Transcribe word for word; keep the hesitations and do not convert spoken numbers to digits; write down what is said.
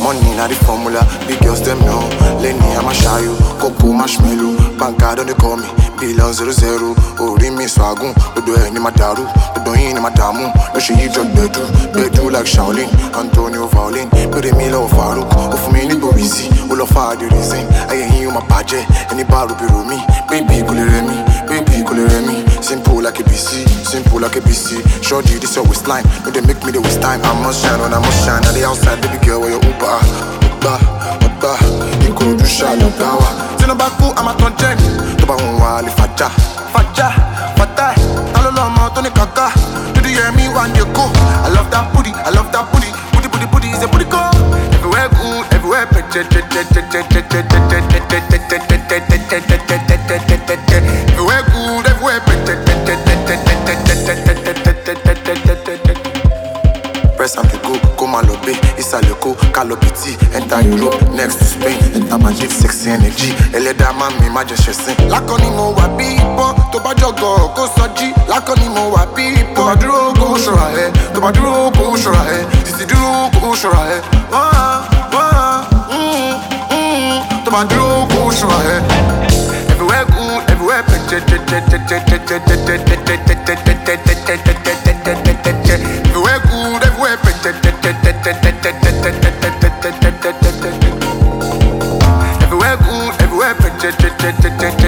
money, not the formula. Big girls, them know. Lenny, I'ma shy you. Coco, marshmallow. Banka, don't they call me. Billion zero zero. Oh, Rimi, Swagun. Odo, any mataru. Odo, in matamu. No, she eat your bedu. Bedu like Shaolin. Antonio Violin. Pere Mila of Farouk. Of me, Nibo Easy. All of the reason. I ain't you, my paje. Any bar will be me. Baby, cool me. Baby, cool me. Simple like a B C. Simple like a B C. Shorty, this your waistline. No, they make me the waste time. I must shine when I must shine. At the outside, baby girl, where you Uber. Uber, Uber. You could do shallow power. Sino baku, I'm a content. Toba unwali faja. Faja, fatai. Talo lomo, Tony Kaka. Do you hear me when you go? I love that booty, I love that booty. Booty, booty, booty is a booty go. Everywhere good, everywhere pet. Everywhere good, everywhere pet. Press and go, go malobe, Isaleko, Calopiti, enter Europe, next to Spain, enter Madrid, sexy energy, Eleda mami, majesty. Lakoni mo wa bipo, to ba jogo, go soji. Lakoni mo wa bipo, to ba duro, go shora he, to ba duro, go shora he, titi duro, go shora he. Wah, wah, mm, mm, to ba duro, go shora he. Everywhere good, everywhere pet. Everywhere good, everywhere pet. Everywhere good, everywhere pet.